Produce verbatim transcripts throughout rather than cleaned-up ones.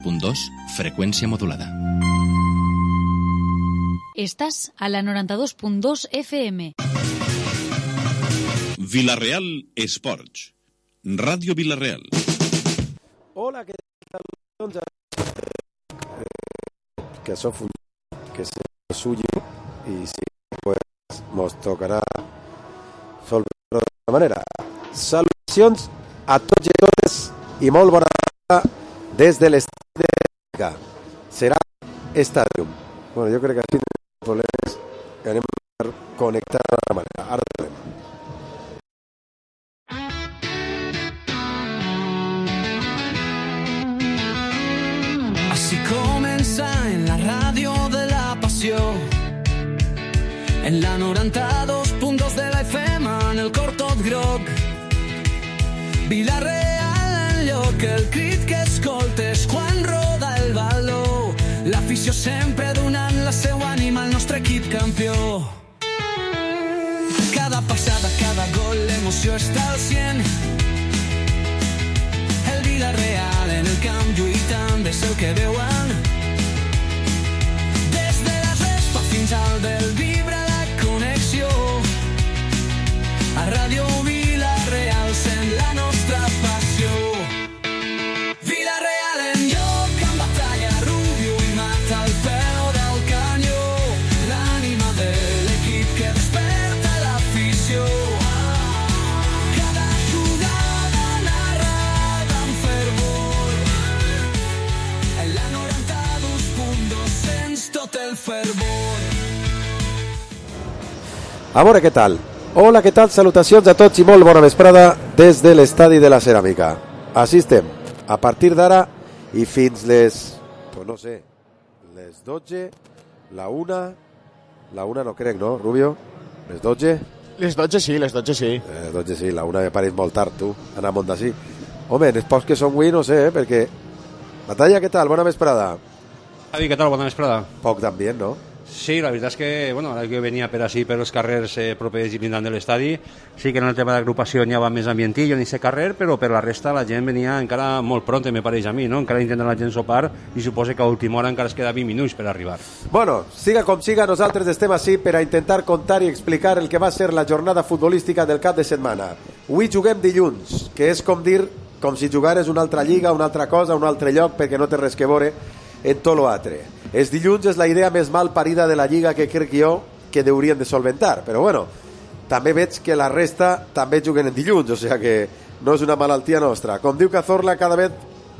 punt dos, freqüència modulada. Estàs a la noranta dos punt dos F M. Vilareal Esports. Ràdio Vilareal. Hola, què tal? Doncs, que soc un que sé suyo y sí, pues nos tocará solventar de alguna manera. Salutacions a tots i totes i molt bona tarda des de l'estadi de Liga. Serà Stadium. Bueno, jo crec que així tenim problemes que anem a connectar d'altra manera. Ara tenim. Así comença en la ràdio de la passió, en la noranta-dos punt dos de la F M, en el cor tot groc. Vilareal enlloc, el crit que escoltes quan roda el baló, l'afició sempre donant la seua ànima al nostre equip campió. Cada passada, cada gol, l'emoció està al cent. El Vilareal en el camp lluitant és el que veuen. Des de la respa fins al del vibra la connexió. A Ràdio Vilareal sent la nostra passió. Vilareal en lloc, en batalla, Rubio i mata el peu del canyó. L'ànima de l'equip que desperta l'afició. Cada jugada narrada amb fervor. En la noranta-dos punt dos sents tot el fervor. A veure què tal. Hola, què tal? Salutacions a tots i molt bona vesprada des de l'estadi de la Ceràmica. Així estem, a partir d'ara i fins les, pues no sé, les dotze, la una, la una no crec, no, Rubio? Les dotze? Les dotze sí, les dotze sí. Eh, les dotze sí, la una me pareix molt tard, tu, anar amunt d'ací. Home, els pocs que són avui, no sé, eh, perquè... Batalla, què tal? Bona vesprada. Javi, què tal? Bona vesprada. Poc també, no? Sí, la veritat és que, bueno, ara que venia per així, per els carrers eh, propers i brindant de l'estadi, sí que en el tema d'agrupació n'hi havia més ambientillo en aquest carrer, però per la resta la gent venia encara molt pront, me pareix a mi, no? Encara intenten la gent sopar i suposo que a última hora encara es queda vint minuts per arribar. Bueno, siga com siga, nosaltres estem així per a intentar contar i explicar el que va ser la jornada futbolística del cap de setmana. Avui juguem dilluns, que és com dir, com si jugares una altra lliga, una altra cosa, un altre lloc, perquè no té res que veure en tot l'altre. Els dilluns és la idea més mal parida de la lliga que crec jo que deurien de solventar, però bueno, també veig que la resta també juguen en dilluns, o sigui que no és una malaltia nostra. Com diu Cazorla, cada vez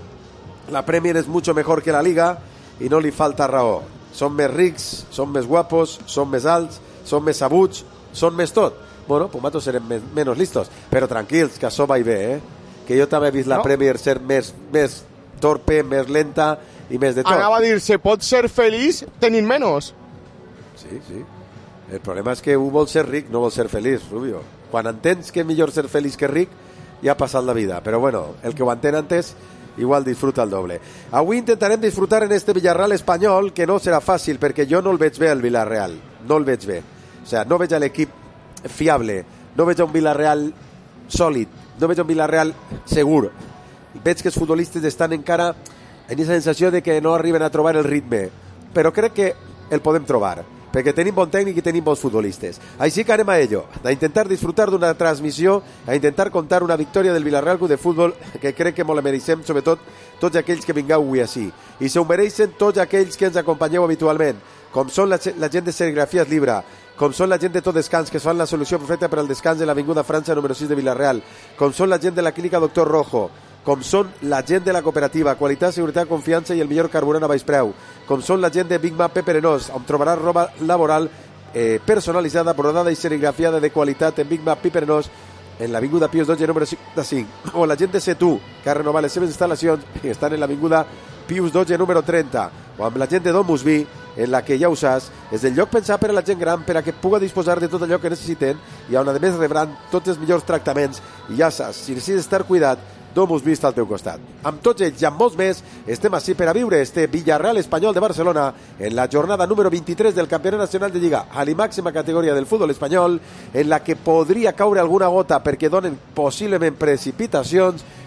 la Premier és mucho mejor que la Liga i no li falta raó. Són més rics, són més guapos, són més alts, són més sabuts, són més tot. Bueno, pues nosaltres serem men menys listos, però tranquils, que això va i bé, eh? Que jo també he vist la no. Premier ser més, més torpe, més lenta i més de tot. Anava a dir, se pot ser feliç tenint menys. Sí, sí. El problema és que un vol ser ric, no vol ser feliç, Rubio. Quan entens que és millor ser feliç que ric, ja ha passat la vida. Però bueno, el que ho entén antes, igual disfruta el doble. Avui intentarem disfrutar en este Villarreal espanyol, que no serà fàcil, perquè jo no el veig bé al Villarreal. No el veig bé. O sigui, no veig a l'equip fiable, no veig a un Villarreal sòlid, no veig a un Villarreal segur. Veig que els futbolistes estan encara en aquesta sensació de que no arriben a trobar el ritme, però crec que el podem trobar, perquè tenim bon tècnic i tenim bons futbolistes. Així que anem a ello, a intentar disfrutar d'una transmissió, a intentar contar una victòria del Villarreal Club de Futbol que crec que molt la mereixem, sobretot tots aquells que vingueu avui així. I se ho mereixen tots aquells que ens acompanyeu habitualment, com són la, la gent de Serigrafies Libra, com són la gent de Tot Descans, que fan la solució perfecta per al descans de l'Avinguda França número sis de Villarreal, com són la gent de la clínica Doctor Rojo, com són la gent de la cooperativa, qualitat, seguretat, confiança i el millor carburant a baix preu, com són la gent de Big Mac Peperenós, on trobaràs roba laboral eh, personalitzada, brodada i serigrafiada de qualitat en Big Mac Peperenós, en l'Avinguda Pius dotze número cinquanta-cinc, o la gent de Setú, que ha renovat les seves instal·lacions i estan en l'Avinguda Pius dotze número trenta, o amb la gent de Domus Vi, en la que ja ho saps, és el lloc pensat per a la gent gran per a que puga disposar de tot allò que necessiten i on a més rebran tots els millors tractaments i ja saps, si necessites estar cuidat, Domus vist al teu costat. Amb tots ells i amb molts més, estem així per a viure este Villarreal espanyol de Barcelona en la jornada número vint-i-tres del Campionat Nacional de Lliga, a la màxima categoria del futbol espanyol, en la que podria caure alguna gota perquè donen possiblement precipitacions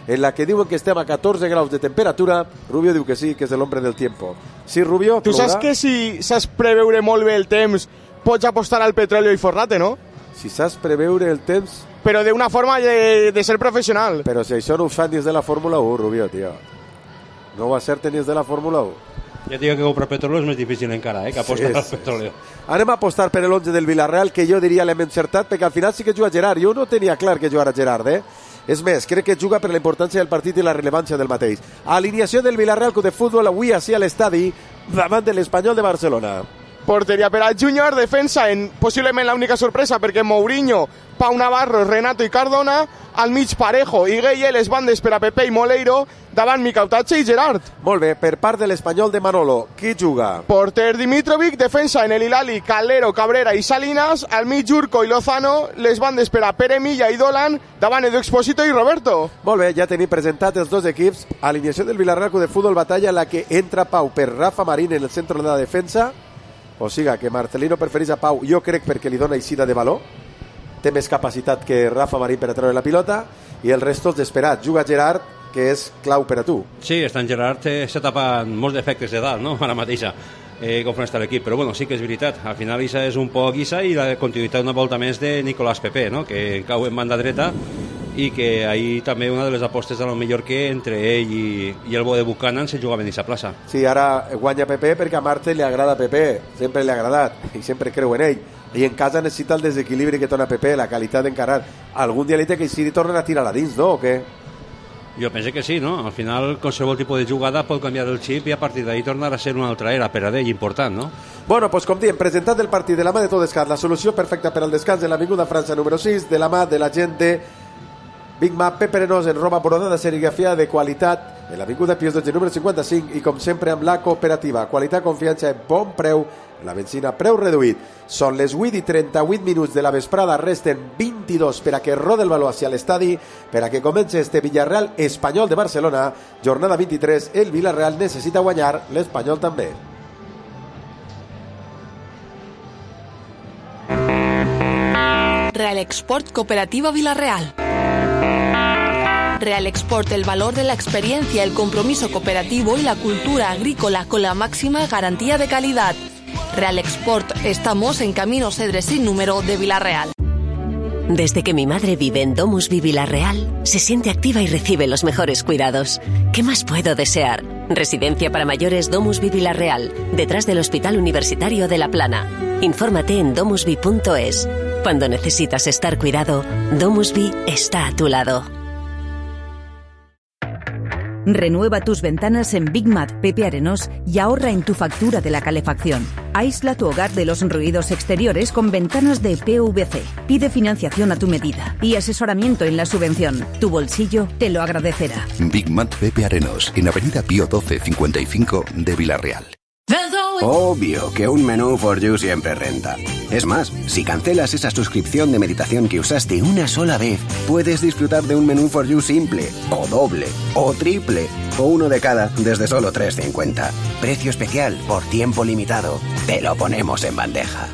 en la que diuen que estem a catorze graus de temperatura. Rubio diu que sí, que és l'hombre del tiempo. Sí, Rubio? Tu saps que si saps preveure molt bé el temps pots apostar al petróleo i forrate, no? Si saps preveure el temps... Però d'una forma de, de ser professional. Però si això no ho fan des de la Fórmula u, Rubio, tio. No ho acerten des de la Fórmula u. Ja dic que comprar petróleo és més difícil encara, eh, que apostar sí, al sí, petróleo. Sí. Anem a apostar per l'onze del Villarreal, que jo diria l'hem encertat, perquè al final sí que juga Gerard. Jo no tenia clar que jugara Gerard, eh? És més, crec que juga per la importància del partit i la rellevància del mateix. Alineació del Villarreal Club de Futbol avui així a l'estadi davant de l'Espanyol de Barcelona. Porteria per a Júnior, defensa en possiblement l'única sorpresa perquè Mourinho, Pau Navarro, Renato i Cardona, al mig Parejo i Gueye, les bandes per a Pepe i Moleiro, davant Micautatge i Gerard. Molt bé, per part de l'Espanyol de Manolo, qui juga? Porter Dimitrovic, defensa en el Hilali, Calero, Cabrera i Salinas, al mig Urco i Lozano, les bandes per a Pere Milla i Dolan, davant Edu Expósito i Roberto. Molt bé, ja tenim presentat els dos equips. Alineació del Villarreal Club de Futbol, batalla en la que entra Pau per Rafa Marín en el centre de la defensa. O siga, que Marcelino preferís a Pau, jo crec perquè li dona eixida de valor. Té més capacitat que Rafa Marín per a treure la pilota, i el resto és d'esperat. Juga Gerard, que és clau per a tu. Sí, està en Gerard, eh, se tapen molts defectes d'edat, no?, ara mateixa, eh, com està l'equip, però bueno, sí que és veritat, al final Isa és un poc Isa i la continuïtat una volta més de Nicolás Pepe, no?, que cau en banda dreta, i que ahir també una de les apostes de lo millor que entre ell i, i el bo de Buchanan se jugaven a aquesta plaça. Sí, ara guanya Pepe perquè a Marte li agrada Pepe, sempre li ha agradat i sempre creu en ell, i en casa necessita el desequilibri que dona Pepe, la qualitat d'encarar. Algun dia li té que si tornen a tirar a dins, no, o què? Jo penso que sí, no? Al final qualsevol tipus de jugada pot canviar el xip i a partir d'ahir tornar a ser una altra era per a d'ell important, no? Bueno, pues com diem, presentat el partit de la mà de Todescat, la solució perfecta per al descans de l'Avinguda França número sis, de la mà de la gent de Big Mac, Pepe Arenós en roba brodada serigrafia de qualitat en l'Avinguda Pius dotze número cinquanta-cinc, i com sempre amb la cooperativa, qualitat, confiança en bon preu, la benzina preu reduït. Són les vuit i trenta-vuit minuts de la vesprada, resten vint-i-dos per a que rode el valor hacia l'estadi, per a que comenci este Villarreal Espanyol de Barcelona, jornada vint-i-tres. El Villarreal necessita guanyar, l'Espanyol també. Real Export Cooperativa Villarreal. Real Export, el valor de la experiencia, el compromiso cooperativo y la cultura agrícola con la máxima garantía de calidad. Real Export, estamos en Camino Cedre sin número de Villarreal. Desde que mi madre vive en DomusVi Villarreal, se siente activa y recibe los mejores cuidados. ¿Qué más puedo desear? Residencia para mayores DomusVi Villarreal, detrás del Hospital Universitario de La Plana. Infórmate en domusvi punto es. Cuando necesitas estar cuidado, DomusVi está a tu lado. Renueva tus ventanas en Big Mat Pepe Arenós y ahorra en tu factura de la calefacción. Aísla tu hogar de los ruidos exteriores con ventanas de P V C. Pide financiación a tu medida y asesoramiento en la subvención. Tu bolsillo te lo agradecerá. Big Mat Pepe Arenós, en Avenida Pío doce cincuenta y cinco de Villarreal. Obvio que un menú for you siempre renta. Es más, si cancelas esa suscripción de meditación que usaste una sola vez, puedes disfrutar de un menú for you simple, o doble, o triple, o uno de cada desde solo tres cincuenta. Precio especial por tiempo limitado. Te lo ponemos en bandeja.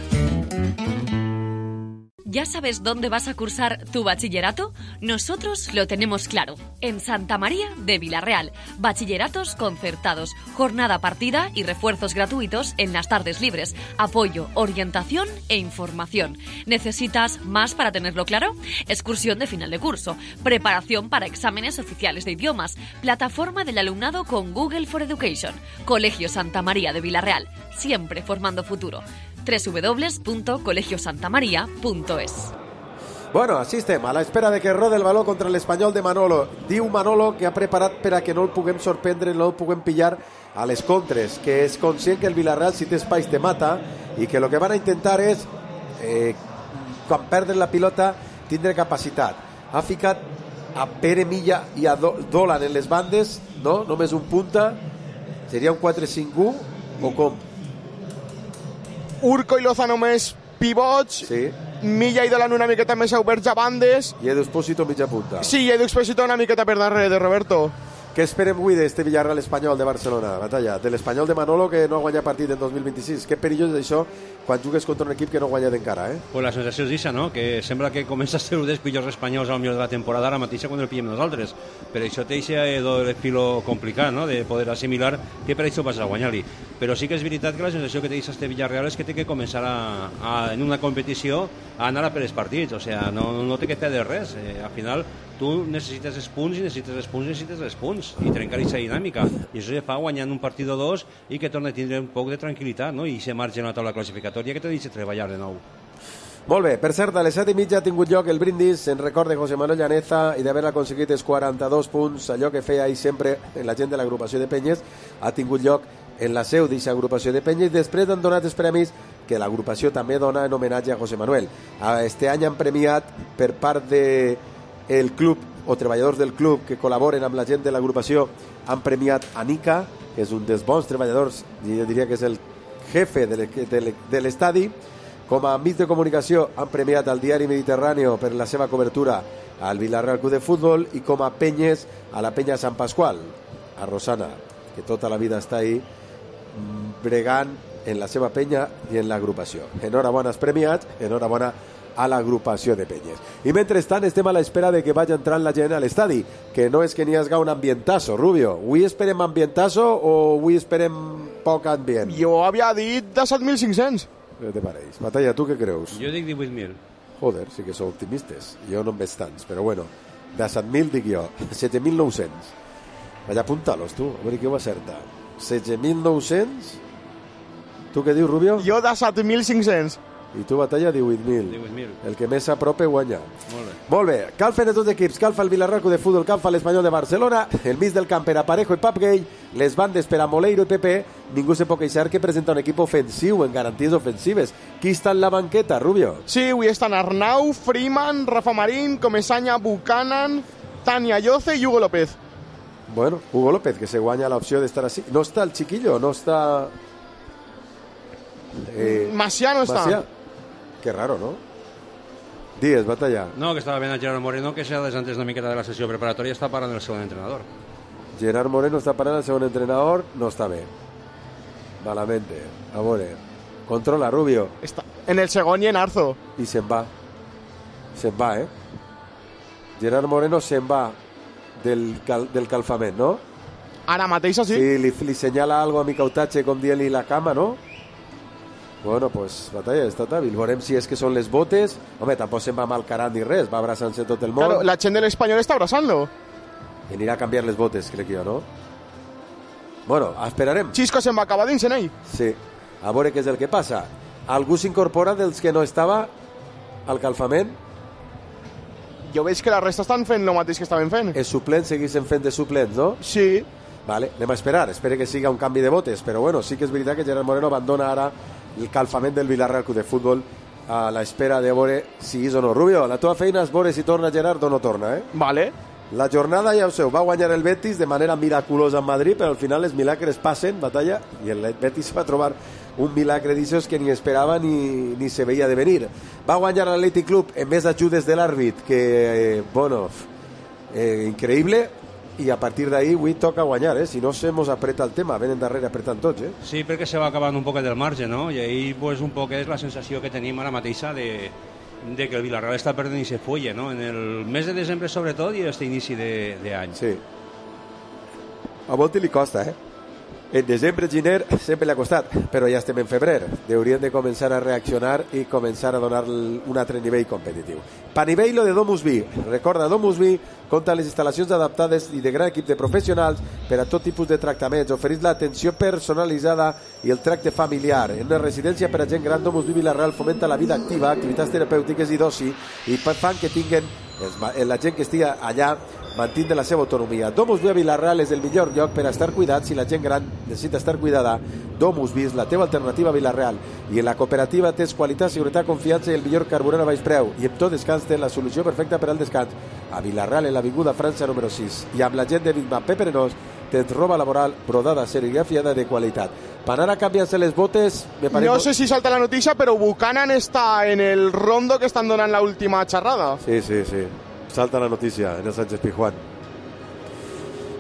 ¿Ya sabes dónde vas a cursar tu bachillerato? Nosotros lo tenemos claro. En Santa María de Villarreal. Bachilleratos concertados, jornada partida y refuerzos gratuitos en las tardes libres. Apoyo, orientación e información. ¿Necesitas más para tenerlo claro? Excursión de final de curso. Preparación para exámenes oficiales de idiomas. Plataforma del alumnado con Google for Education. Colegio Santa María de Villarreal. Siempre formando futuro. doble u doble u doble u punto colegio santa maría punto es. Bueno, així estem, a l'espera de que rode el valor contra l'Espanyol de Manolo. Diu Manolo que ha preparat per a que no el puguem sorprendre, no el puguem pillar a les contres, que és conscient que el Villarreal, si té espais, te mata, i que el que van a intentar és, eh, quan perden la pilota, tindre capacitat. Ha ficat a Pere Milla i a Dolan en les bandes, no? Només un punta. Seria un quatre cinc u o com? Urco i Lozano més pivots, sí. Milla i Dolan una miqueta més oberts a bandes. I Edu Expósito mitja punta. Sí, i Edu Expósito una miqueta per darrere de Roberto. Què esperem avui d'este Villarreal Espanyol de Barcelona, Batalla? De l'Espanyol de Manolo, que no ha guanyat partit en dos mil vint-i-sis. Que perillós d'això quan jugues contra un equip que no ha guanyat encara, eh? Pues la sensació és això, no? Que sembla que comença a ser un dels pitjors espanyols al millor de la temporada ara mateixa quan el pillem nosaltres. Per això té aquest doble filo complicat, no? De poder assimilar que per això vas a guanyar-li. Però sí que és veritat que la sensació que té este Villarreal és que té que començar a, a, en una competició a anar a per els partits. O sea, no, no té que perdre res. Eh, al final tu necessites els punts i necessites els punts i necessites els punts i trencar aquesta dinàmica, i això se fa guanyant un partit o dos i que torna a tindre un poc de tranquil·litat, no? I se marge en la taula classificatòria que te deixa treballar de nou. Molt bé, per cert, a les set i mitja ha tingut lloc el brindis en record de José Manuel Llaneza i d'haver aconseguit els quaranta-dos punts, allò que feia ahir sempre la gent de l'agrupació de Penyes, ha tingut lloc en la seu d'aquesta agrupació de Penyes. Després han donat els premis que l'agrupació també dona en homenatge a José Manuel. Este any han premiat per part de el club o treballadors del club que col·laboren amb la gent de l'agrupació, han premiat a Nica, que és un dels bons treballadors, i jo diria que és el jefe de l'estadi. Com a mig de comunicació han premiat al Diari Mediterrani per la seva cobertura al Villarreal Club de Futbol, i com a Penyes a la Penya Sant Pasqual, a Rosana, que tota la vida està ahí bregant en la seva penya i en l'agrupació. Enhorabona als premiats, enhorabona a l'agrupació de Penyes. I mentrestant estem a l'espera de que vagi entrant la gent a l'estadi, que no és que n'hi hagi un ambientazo, Rubio. Avui esperem ambientazo o avui esperem poc ambient? Jo havia dit de set mil cinc-cents. Què te pareix? Batalla, tu què creus? Jo dic divuit mil. Joder, sí que sou optimistes. Jo no en veig tants, però bueno, de set mil dic jo, set mil nou-cents. Vaja, apunta-los tu, a veure qui ho acerta. set mil nou-cents? Tu què dius, Rubio? Jo de set mil cinc-cents. I tu, Batalla, divuit mil. divuit mil. El que més s'apropa guanya. Molt bé. Molt bé. Cal fer de tots equips. Cal fer el Villarreal Club de Futbol, cal fer l'Espanyol de Barcelona, el mig del camp per a Parejo i Papgay, les bandes per a Moleiro i Pepe. Ningú se pot queixar que presenta un equip ofensiu en garanties ofensives. Qui està en la banqueta, Rubio? Sí, avui estan Arnau, Freeman, Rafa Marín, Comesaña, Buchanan, Tania Yoce i Hugo López. Bueno, Hugo López, que se guanya l'opció d'estar així. No està el chiquillo, no està... Eh, Macià no està. Macià. Qué raro, ¿no? Díez, Batalla. No, que estava ben a Gerard Moreno, que s'ha desantes una miqueta de la sessió preparatòria, està parant el segon entrenador. Gerard Moreno està parant el segon entrenador, no està bé. Malamente. A veure, controla, Rubio. Està en el segon i en Arzo. I se'n va. Se'n va, eh? Gerard Moreno se'n va del, cal, del calfament, no? Ara mateix, sí. Sí, li, li senyala algo a mi Cautache com dient-li la cama, no? Bueno, pues, Batalla, està tàbil. Veurem si és que són les botes. Home, tampoc se'n va mal carat ni res, va abraçant-se tot el món. Claro, la gent de l'Espanyol està abraçant-lo. I anirà a canviar les botes, crec jo, no? Bueno, esperarem. Xisco se'n va acabar dins en ell. Sí, a veure què és el que passa. Algú s'incorpora dels que no estava al calfament? Jo veig que la resta estan fent el mateix que estaven fent. Els suplents seguissin fent de suplents, no? Sí. Vale, anem a esperar. Espero que siga un canvi de botes, però bueno, sí que és veritat que Gerard Moreno abandona ara el calfament del Villarreal Club de Futbol a l'espera de veure si és o no. Rubio, la teva feina és veure si torna Gerard o no torna, eh? Vale. La jornada, ja ho sé, va guanyar el Betis de manera miraculosa en Madrid, però al final els milagres passen, Batalla, i el Betis va trobar un milagre d'aixòs que ni esperava ni, ni se veia de venir. Va guanyar l'Atlètic Club en més ajudes de l'àrbit, que, eh, bueno, eh, increïble, i a partir d'ahir avui toca guanyar, eh? Si no se mos apreta el tema, venen darrere apretant tots, eh? Sí, perquè se va acabant un poc del marge, no? I ahir pues, un poc és la sensació que tenim ara mateixa de, de que el Villarreal està perdent i se folla, no? En el mes de desembre sobretot i aquest inici d'any. Sí. A Volti li costa, eh? En desembre, gener, sempre li ha costat, però ja estem en febrer. Haurien de començar a reaccionar i començar a donar un altre nivell competitiu. Paniveilo de Domusvi. Recorda, Domusvi compta les instal·lacions adaptades i de gran equip de professionals per a tot tipus de tractaments. Ofereix l'atenció personalitzada i el tracte familiar. En una residència per a gent gran, Domusvi Villarreal fomenta la vida activa, activitats terapèutiques i d'oci, i fan que tinguin la gent que estigui allà mantindre la seva autonomia. Domusvi a Villarreal és el millor lloc per a estar cuidat si la gent gran necessita estar cuidada. Domusvi és la teva alternativa a Villarreal, i en la cooperativa tens qualitat, seguretat, confiança i el millor carburant a baix preu, i amb tot descans tens la solució perfecta per al descans. A Villarreal, en l'avinguda França número sis, i amb la gent de Big Mac Pepe Arenós tens roba laboral brodada, serigrafiada de qualitat. Per anar a canviar-se les botes... Me pare... No sé si salta la notícia, però Buchanan està en el rondo que estan donant l'última xerrada. Sí, sí, sí. Salta la notícia en el Sánchez Pizjuán.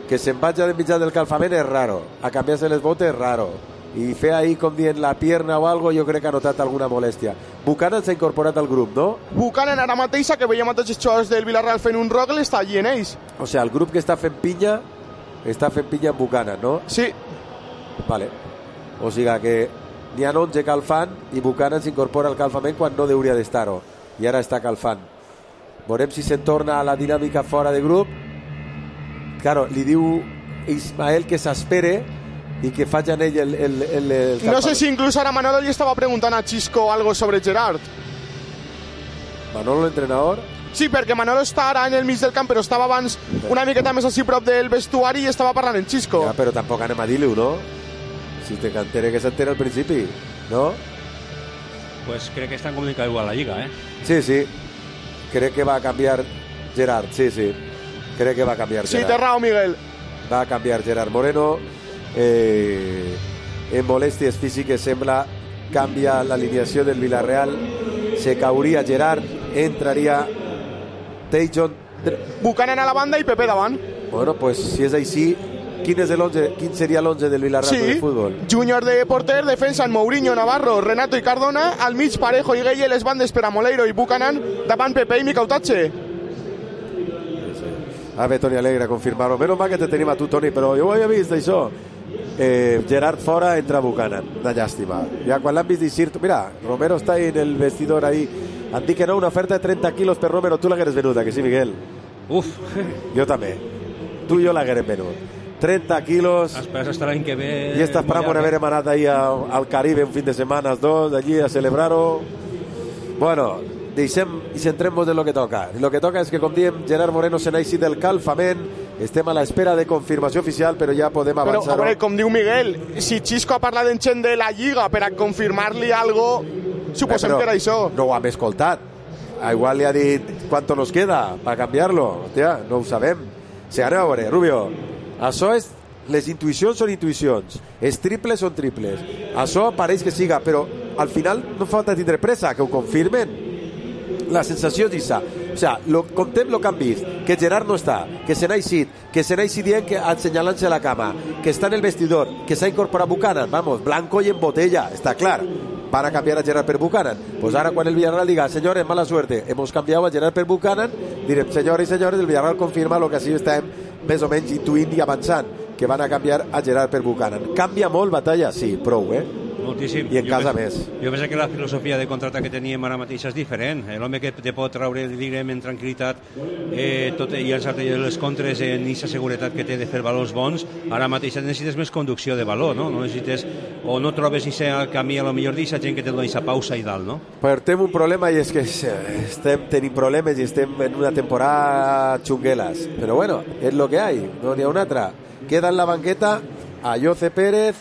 que se'n vagi del mitjà del calfament és raro, a canviar-se les botes és raro, i fer ahir com dient la pierna o algo, jo crec que ha notat alguna molèstia. Buchanan s'ha incorporat al grup, no? Buchanan ara mateixa, que veiem a tots els jugadors del Villarreal fent un rogle, està allí en ells. O sigui, el grup que està fent pinya està fent pinya amb Buchanan, no? Sí. Vale. O sigui que n'hi ha onze calfant i Buchanan s'incorpora al calfament quan no hauria d'estar-ho, i ara està calfant. Veurem si se'n torna a la dinàmica fora de grup. Claro, li diu Ismael que s'espere i que faci en ell el, el, el, el no sé si inclús ara Manolo li estava preguntant a Xisco algo sobre Gerard. Manolo, l'entrenador? Sí, perquè Manolo està ara en el mig del camp, però estava abans una miqueta més així prop del vestuari i estava parlant en Xisco. Ja, però tampoc anem a dir-li-ho, no? Si te cantere que s'entera al principi, no? Pues crec que estan comunicant igual a la Lliga, eh? Sí, sí. Crec que va a canviar Gerard, sí, sí. Crec que va a canviar Gerard. Sí, té raó, Miguel. Va a canviar Gerard Moreno. Eh, en molèsties físiques sembla canvia l'alineació del Villarreal. Se cauria Gerard, entraria Tejon, Buchanan a la banda i Pepe davant. Bueno, pues si és així, quin és l'onze? Quin seria l'onze del Villarreal sí, de futbol? Júnior de porter, defensa en Mourinho, Navarro, Renato i Cardona, al mig Parejo i Gueye, les bandes per a Moleiro i Buchanan, davant Pepe i Micautache. A veure, Toni Alegre, confirmar-ho. Menos mal que te tenim a tu, Toni, però jo ho havia vist, això. Eh, Gerard fora, entra Buchanan. Una llàstima. Ja quan l'han vist dir... Mira, Romero està en el vestidor ahí. Han dit que no, una oferta de trenta quilos per Romero. Tu l'hagueres venuda, que sí, Miguel? Uf. Jo també. Tu i jo l'haguerem venut. trenta quilos. Esperes hasta l'any que ve... I esta esperam por haver anat ahí al Caribe un fin de setmana, dos, allí a celebrar-ho. Bueno, deixem i centrem-nos en lo que toca. Lo que toca és que, com diem, Gerard Moreno se n'ha eixit del calfament. Estem a l'espera de confirmació oficial, però ja podem avançar. Però, a veure, com diu Miguel, si Xisco ha parlat en gent de la Lliga per a confirmar-li algo, suposem que era això. No ho hem escoltat. Igual li ha dit quanto nos queda per canviar-lo. Hòstia, no ho sabem. Si anem a veure, Rubio, això és... Les intuïcions són intuïcions. Els triples són triples. Això pareix que siga, però al final no falta tindre pressa, que ho confirmen. La sensació és això. O sigui, lo, contem el que han vist, que Gerard no està, que se n'ha eixit, que se n'ha eixit dient que assenyalant-se la cama, que està en el vestidor, que s'ha incorporat Buchanan, vamos, blanco y en botella, està clar. Van a cambiar a Gerard per Buchanan. Pues ahora cuando el Villarreal diga, señores, mala suerte, hemos cambiado a Gerard per Buchanan, direm, senyores i senyores, el Villarreal confirma lo que així estem més o menys intuint i avançant, que van a canviar a Gerard per Buchanan. Canvia molt Batalla? Sí, prou, eh? Moltíssim. I en jo casa penso, més. Jo penso que la filosofia de contracte que teníem ara mateix és diferent. L'home que te pot traure, direm, en tranquil·litat eh, tot, i llançar-te les contres en aquesta seguretat que té de fer valors bons, ara mateix necessites més conducció de valor, no? No necessites, o no trobes aquest camí, a lo millor d'aquesta gent que te dona aquesta pausa i dalt, no? Portem un problema i és que estem tenint problemes i estem en una temporada xunguelas. Però bueno, és lo que hay, no n'hi ha una altra. Queda en la banqueta Ayoce Pérez,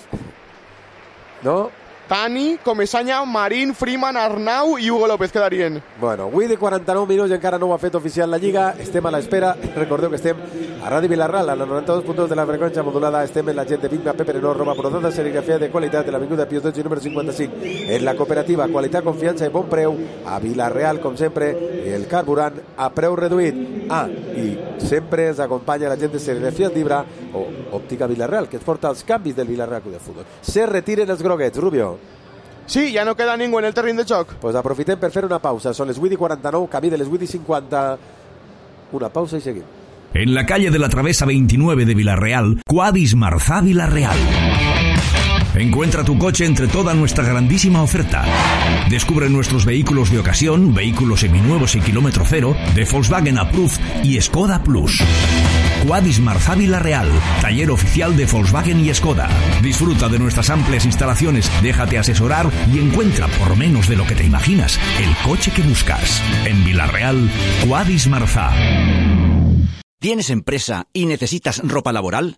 ¿no? Tani, Comesaña, Marín, Freeman, Arnau i Hugo López quedarien. Bueno, avui de quaranta-nou minuts i encara no ho ha fet oficial la Lliga. Estem a l'espera. Recordeu que estem a Ràdio Vilarral, a la noranta-dos punt dos de la freqüència modulada. Estem en la gent de Big Mac, Pepe Renor, Roma, Prodada, serigrafia de qualitat de l'avinguda Pius dotze, número cinquanta-cinc. En la cooperativa, qualitat, confiança i bon preu. A Vilareal, com sempre, el carburant a preu reduït. Ah, i sempre ens acompanya la gent de serigrafia Libra o Òptica Vilareal, que ens porta els canvis del Vilareal Club de Futbol. Se retiren els groguets, Rubio. Sí, ja no queda ningú en el terreny de joc. Pues aprofitem per fer una pausa. Són les vuit i quaranta-nou, camí de les vuit i cinquanta. Una pausa y seguimos. En la calle de la Travesa veintinueve de Villarreal, Quadis Marzá Villarreal. Encuentra tu coche entre toda nuestra grandísima oferta. Descubre nuestros vehículos de ocasión, vehículos seminuevos y kilómetro cero, de Volkswagen Approved y Skoda Plus. Quadis Marzá Villarreal, taller oficial de Volkswagen y Skoda. Disfruta de nuestras amplias instalaciones, déjate asesorar y encuentra por menos de lo que te imaginas el coche que buscas. En Villarreal, Quadis Marzá. ¿Tienes empresa y necesitas ropa laboral?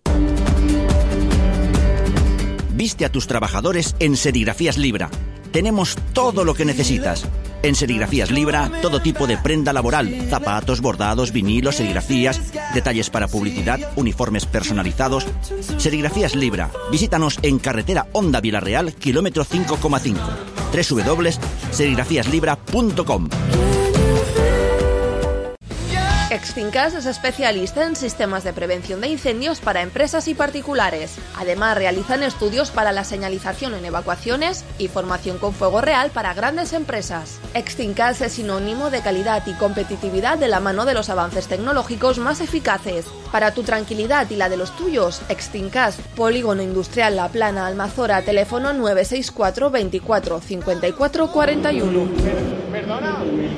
Viste a tus trabajadores en Serigrafías Libra. Tenemos todo lo que necesitas. En Serigrafías Libra, todo tipo de prenda laboral, zapatos, bordados, vinilos, serigrafías, detalles para publicidad, uniformes personalizados. Serigrafías Libra. Visítanos en carretera Honda Villarreal, kilómetro cinco coma cinco. doble u doble u doble u punto serigrafías libra punto com. Extincas es especialista en sistemas de prevención de incendios para empresas y particulares. Además, realizan estudios para la señalización en evacuaciones y formación con fuego real para grandes empresas. Extincas es sinónimo de calidad y competitividad de la mano de los avances tecnológicos más eficaces. Para tu tranquilidad y la de los tuyos, Extincas, Polígono Industrial La Plana, Almazora, teléfono nueve seis cuatro veinticuatro cincuenta y cuatro cuarenta y uno. Perdona,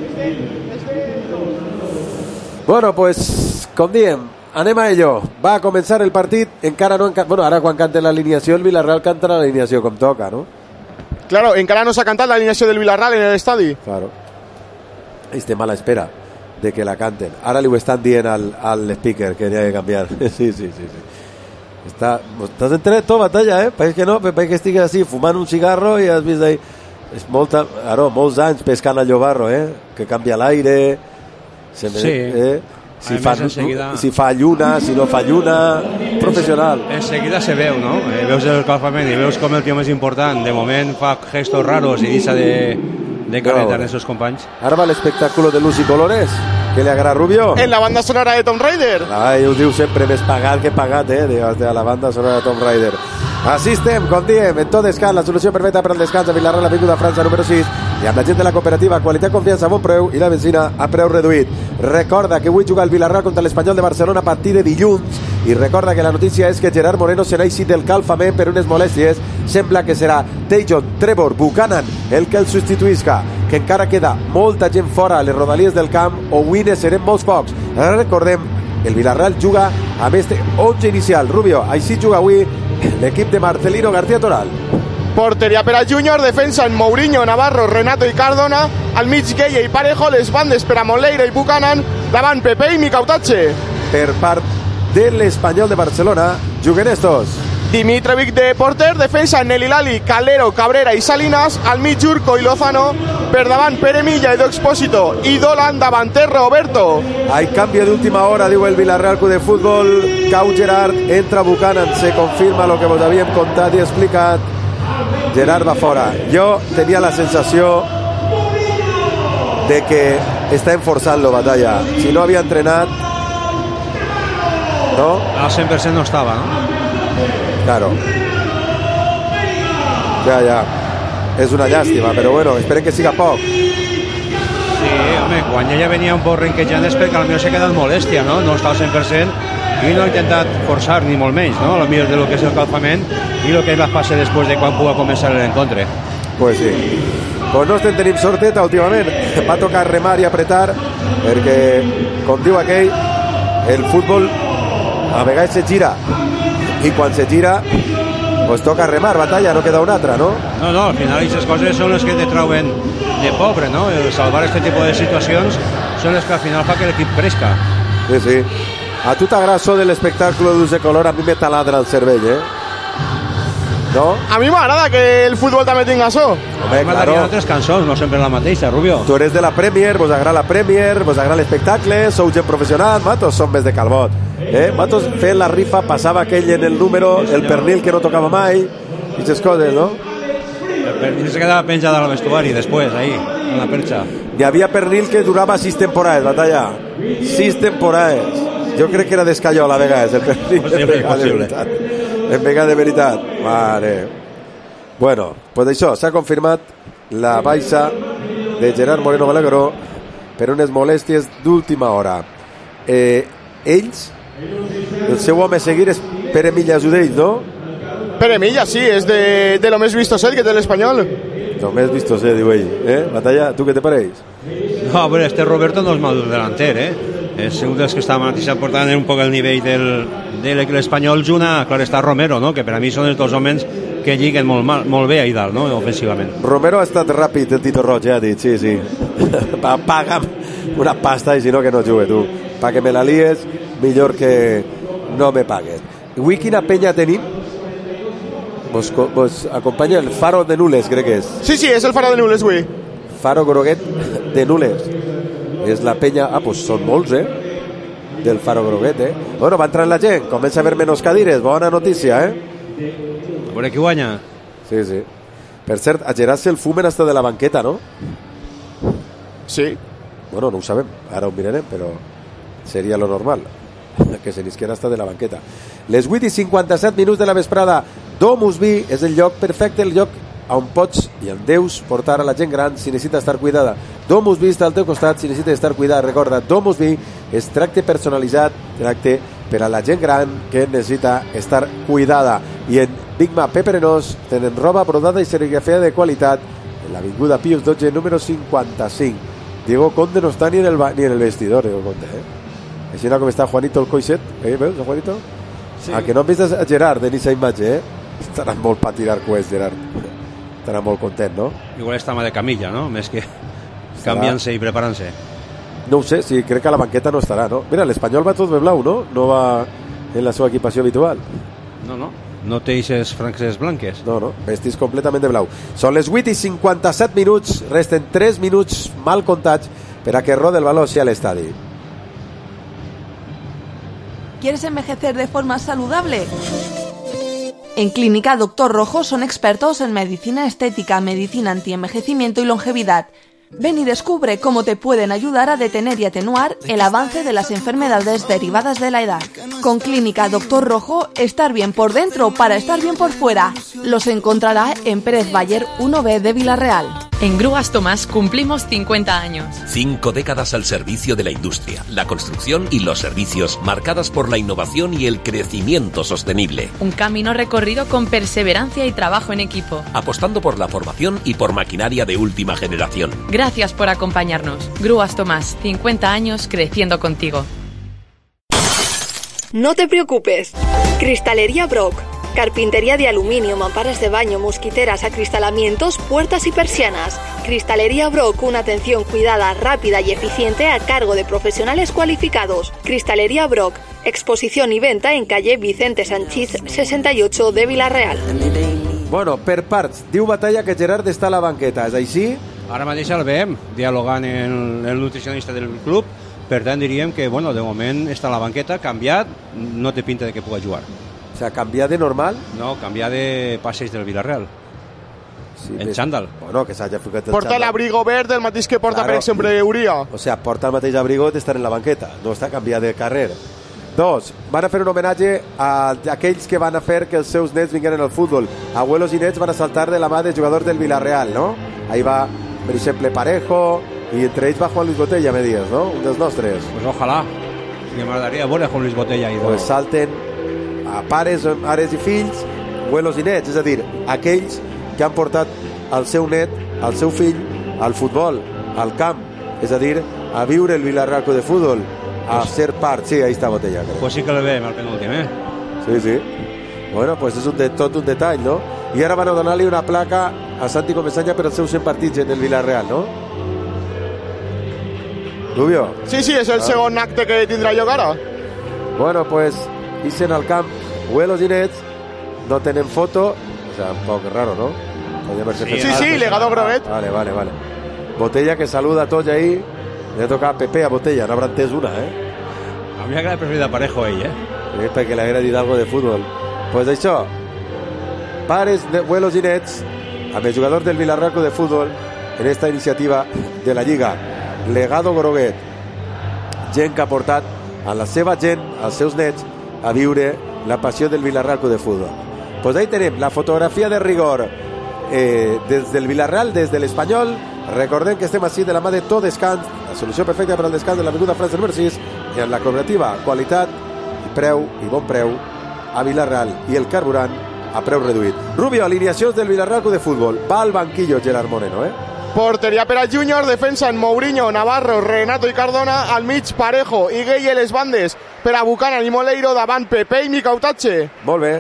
Bueno, pues, com diem, anem a ello. Va a començar el partit, encara no... Enca... Bueno, ara quan cante l'alineació, el Villarreal canta l'alineació com toca, no? Claro, encara no s'ha cantat l'alineació del Villarreal en l'estadi. Claro. Estem a l'espera de que la canten. Ara li ho estan dient al, al speaker que n'hi ha que canviar. Sí, sí, sí, sí. Està, estàs entrenet tot, Batalla, eh? Pareix que no, pareix que estigues així fumant un cigarro i has vist ahí... És molta, ara, molts anys pescant al llobarro, eh? Que canvia l'aire... Se me, sí. eh? si, fa, enseguida... si fa lluna, si no fa lluna, professional. Enseguida se veu, no? Eh, veus el calfament i veus com el tio més important de moment fa gestos raros i deixa de, de calentar no, esos companys. Ara va l'espectáculo de luz y colores que le agrada Rubio. En la banda sonora de Tomb Raider. Ai, ho diu sempre, més pagat que pagat, eh? De la banda sonora de Tomb Raider. Així estem, com diem, en tot descans, la solució perfecta per al descans a Villarreal, Avinguda França, número sis, i amb la gent de la cooperativa, qualitat, confiança, bon preu i la benzina a preu reduït. Recorda que avui juga el Villarreal contra l'Espanyol de Barcelona a partir de dilluns, i recorda que la notícia és que Gerard Moreno serà eixit del calfament per unes molèsties. Sembla que serà Tejon Trevor Buchanan el que el substituïsca, que encara queda molta gent fora a les rodalies del camp, o avui ne serem molts pocs. Ara recordem, el Villarreal juga amb este onze inicial. Rubio, així juga avui l'equip de Marcelino García Toral. Porteria per al Júnior, defensa en Mourinho, Navarro, Renato i Cardona, al mig Gueye i Parejo, les bandes per a Moleiro i Buchanan, davant Pepe i Micautache. Per part de l'Espanyol de Barcelona juguen estos: Dimitrovic de porter, defensa en Nelly Lali, Calero, Cabrera i Salinas, al mig Urco i Lozano, per davant Pere Milla, Edo Expósito i Dolan, davanter Roberto. Hay cambio de última hora, diu el Villarreal Club de Fútbol. Cau Gerard, entra Buchanan, se confirma lo que vos havíem contat i explicat. Gerard va fora. Jo tenia la sensació de que està enforçant-lo, Batalla. Si no havia entrenat, no? Al cent per cent no estava, no? Claro. Ja, ja. És una llàstima, però bueno, esperem que siga poc. Sí, home, quan ella venia un poc renquejant és perquè potser s'ha quedat molèstia, no? No està al cent per cent i no ha intentat forçar ni molt menys, no? A millor de lo que és el calfament i lo que és la fase després de quan pugui començar l'encontre. Pues sí. Pues no estem tenint sorteta últimament. Va tocar remar i apretar perquè, com diu aquell, el futbol a vegades se gira i quan se gira pues toca remar, Batalla, no queda una altra, no? No, no, al final aquestes coses són les que te trauen de pobre, no? El salvar este tipus de situacions són les que al final fa que l'equip crezca. Sí, sí. A tu t'agrada això de l'espectacle d'ús de color? A mi me taladra el cervell, eh? No? A mi m'agrada que el futbol també tinga això. Home, m'agradaria claro. Altres cançons, no sempre la mateixa, Rubio. Tu eres de la Premier, vos agrada la Premier, vos agrada l'espectacle, sou gent professional, Matos són més de Calbot. Eh? Matos fent la rifa, passava aquell en el número, sí, el pernil que no tocava mai, i aquestes coses, no? El pernil se quedava penjat al vestuari després, ahí, en la perxa. Hi havia pernil que durava sis temporades, Batalla. Sis temporades. Jo crec que era d'Escaiola, a vegades, el pernil. Possible, possible. En vega de veritat. Vale. Bueno, pues això, s'ha confirmat la baixa de Gerard Moreno Balagueró per unes molèsties d'última hora. Eh, ells, el seu home a seguir és Pere Milla Judell, no? Pere Milla, sí, és de, de lo més vistosel que té l'Espanyol. Lo més vistosel, diu ell. Eh? Batalla, tu què te pareix? No, a veure, este Roberto no és mal delanter, eh? És un dels que està mateixat portant un poc el nivell del, de l'Espanyol junt a, clar, està Romero, no? Que per a mi són els dos homes que lliguen molt, mal, molt bé ahí dalt, no? Ofensivament. Romero ha estat ràpid, el Tito Roig, ja ha dit, sí, sí. Paga'm una pasta i si no que no jugue, tu. Pa que me la lies, millor que no me pagues. Avui quina penya tenim? Vos, vos acompanya el Faro de Nules, crec que és. Sí, sí, és el Faro de Nules, avui. Faro Groguet de Nules. És la penya... Ah, doncs són molts, eh? Del Faro Groguet, eh? Bueno, va entrar la gent, comença a haver menys cadires. Bona notícia, eh? A veure qui guanya. Sí, sí. Per cert, a Gerard se'l fumen hasta de la banqueta, no? Sí. Bueno, no ho sabem, ara ho mirarem, però... seria lo normal, que se n'isquera hasta de la banqueta. Les vuit i cinquanta-set minuts de la vesprada. Domusby és el lloc perfecte, el lloc on pots i on deus portar a la gent gran si necessita estar cuidada. Domusby està al teu costat si necessita estar cuidada. Recorda, Domusby és tracte personalitzat, tracte per a la gent gran que necessita estar cuidada. I en Big Mac Pepe Arenós tenen roba brodada i serigrafia de qualitat en l'avinguda Pius dotze, número cinquanta-cinc. Diego Conde no està ni en el, ni en el vestidor, Diego Conde, eh? Així no com està Juanito el coixet, eh? Veus, Juanito? Sí. A que no hem vist a Gerard en aquesta imatge, eh? Estarà molt per tirar coets, Gerard. Estarà molt content, no? Igual està de camilla, no? Més que canviant-se i preparant-se. No ho sé, sí, crec que a la banqueta no estarà, no? Mira, l'Espanyol va tot de blau, no? No va en la seva equipació habitual. No, no. No té eixes frances blanques. No, no, vestits completament de blau. Són les vuit i cinquanta-set minuts, resten tres minuts mal comptats per a que rode el baló hacia l'estadi. ¿Quieres envejecer de forma saludable? En Clínica Doctor Rojo son expertos en medicina estética, medicina antienvejecimiento y longevidad. Ven y descubre cómo te pueden ayudar a detener y atenuar el avance de las enfermedades derivadas de la edad. Con Clínica Doctor Rojo, estar bien por dentro para estar bien por fuera. Los encontrará en Pérez Bayer uno B de Villarreal. En Grúas Tomás cumplimos cincuenta años. Cinco décadas al servicio de la industria, la construcción y los servicios, marcadas por la innovación y el crecimiento sostenible. Un camino recorrido con perseverancia y trabajo en equipo. Apostando por la formación y por maquinaria de última generación. Gracias por acompañarnos. Grúas Tomás, cincuenta años creciendo contigo. No te preocupes. Cristalería Brock. Carpintería de aluminio, mamparas de baño, mosquiteras, acristalamientos, puertas y persianas. Cristalería Brock, una atención cuidada, rápida y eficiente a cargo de profesionales cualificados. Cristalería Brock, exposición y venta en calle Vicente Sanchís sesenta y ocho de Villarreal. Bueno, per parts, diu Batalla que Gerard està a la banqueta, és així? Ara mateix el veiem dialogant amb el nutricionista del club, per tant diríem que bueno, de moment està a la banqueta, canviat, no té pinta de que pugui jugar. O sea, canviar de normal? No, canviar de passeig del Villarreal. Sí, el xandall. Bueno, que s'hagi ficat el porta xandall. L'abrigo verd, el mateix que porta, claro, per exemple, Uria. O sea, porta el mateix abrigo d'estar en la banqueta, no està canviat de carrer. Dos, van a fer un homenatge a aquells que van a fer que els seus nets vinguin al futbol. Abuelos i nets van a saltar de la mà de jugadors del Villarreal, no? Ahí va, per exemple, Parejo, i entre ells va Juan Luis Botella, me dies, no? Un dels nostres. Pues ojalà, que m'agradaria veure Juan Luis Botella. I pues salten a pares, ares i fills, abuelos i nets, és a dir, aquells que han portat el seu net, el seu fill, al futbol, al camp, és a dir, a viure el Villarreal de futbol, a pues, ser part. Sí, ahí està Botella. Crec. Pues sí que el veiem al penúltim, eh? Sí, sí. Bueno, pues és un de, tot un detall, no? I ara van a donar-li una placa a Santi Comesaña per els seus cent partits en el Villarreal, no? Rubio? Sí, sí, és el ah. segon acte que tindrà lloc ara. Bueno, pues dicen al camp, abuelos i nets, no tenen foto, o sea, un poc raro, ¿no? Sí, sí, sí, legado groguet. Vale, vale, vale. Botella que saluda a tots ahí, le toca a Pepe a Botella, no habrà entès una, eh? A mi m'agrada preferir de Parejo ell, eh? Sí, perquè li agradi algo de futbol. Pues això, pares, abuelos i nets, amb el jugador del Villarreal de futbol en esta iniciativa de la Lliga, legado groguet, gent que ha portat a la seva gent, als seus nets, a viure la passió del Villarreal de futbol. Pues ahí tenim la fotografia de rigor eh, des del Villarreal, des de l'Espanyol. Recordem que estem així de la mà de Tot Descans, la solució perfecta per al descans de l'avinguda França número sis, i en la cooperativa, qualitat i preu i bon preu a Villarreal, i el carburant a preu reduït. Rubio, alineacions del Villarreal de futbol. Va al banquillo Gerard Moreno, eh? Porteria per al Júnior, defensa en Mourinho, Navarro, Renato i Cardona, al mig Parejo i Gueye les bandes per a Buchanan i Moleiro, davant Pepe i Micautache. Molt bé.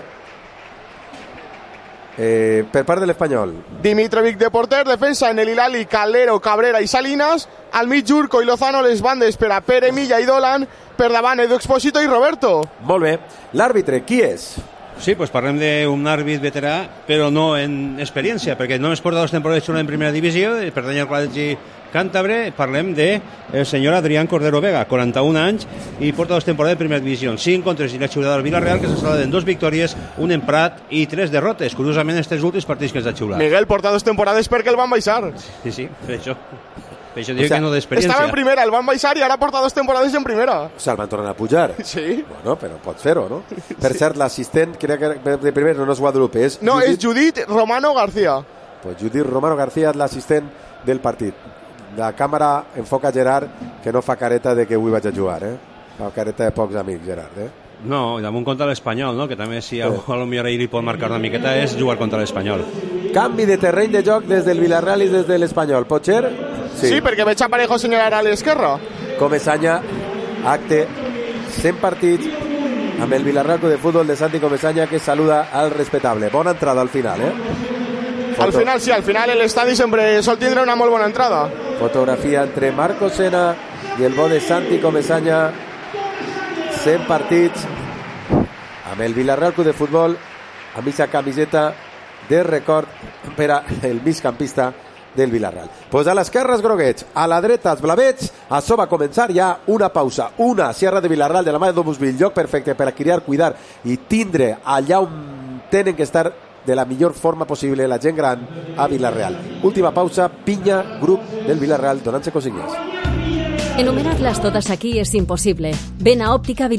Eh, per part de l'Espanyol, Dimitrovic de porter, defensa en el Hilali, Calero, Cabrera i Salinas, al mig Jurco i Lozano, les bandes per a Pere, Milla i Dolan, per davant Edu Expósito i Roberto. Molt bé. L'àrbitre, qui és? Sí, pues parlem d'un àrbit veterà, però no en experiència, perquè només porta dos temporades en primera divisió, pertany al col·legi càntabre. Parlem de el senyor Adrián Cordero Vega, quaranta-un anys, i porta dos temporades en primera divisió, cinc contra la xiulada del Villarreal, que s'ha salvat en dos victòries, un empat i tres derrotes. Curiosament, els tres últims partits que ens ha xiulat. Miguel porta dos temporades perquè el van baixar. Sí, sí, per això. Per això dic o sea, que no d'experiència. Estava en primera, el van baixar i ara porta dos temporades en primera. O sea, el van tornar a pujar. Sí. Bueno, però pots fer-ho, no? Per sí. cert, l'assistent, crec que de primer no és Guadalupe, és No, Judit... és Judit Romano García. Pues Judit Romano García és l'assistent del partit. La càmera enfoca Gerard, que no fa careta de que avui vaig a jugar, eh? Fa careta de pocs amics, Gerard, eh? No, damunt contra l'Espanyol, no? Que també si a, a lo millor ahir li pot marcar una miqueta és jugar contra l'Espanyol. Canvi de terreny de joc des del Villarreal i des de l'Espanyol. Pot ser? Sí, sí perquè veig a Parejo senyalar a l'esquerra. Comesaña, acte, cent partits amb el Villarreal Club de Futbol de Santi Comesaña, que saluda al respetable. Bona entrada al final, eh? Foto. Al final, sí, al final l'estadi sempre sol tindre una molt bona entrada. Fotografia entre Marco Sena i el bo de Santi Comesaña. cent partits amb el Villarreal Club de Futbol, amb aquesta camiseta de record per al migcampista del Villarreal. Pues a l'esquerra els groguets, a la dreta els blavets. Això va començar ja una pausa, una Sierra de Villarreal de la mà de Domusville, lloc perfecte per a criar, cuidar i tindre allà on tenen que estar de la millor forma possible la gent gran a Villarreal. Última pausa, pinya, grup del Villarreal donant-se consignes. Enumerarlas todas aquí es imposible. Ven a Óptica Villarreal.